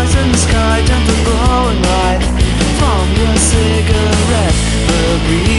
stars in the sky, gentle glowing light from your cigarette. The breeze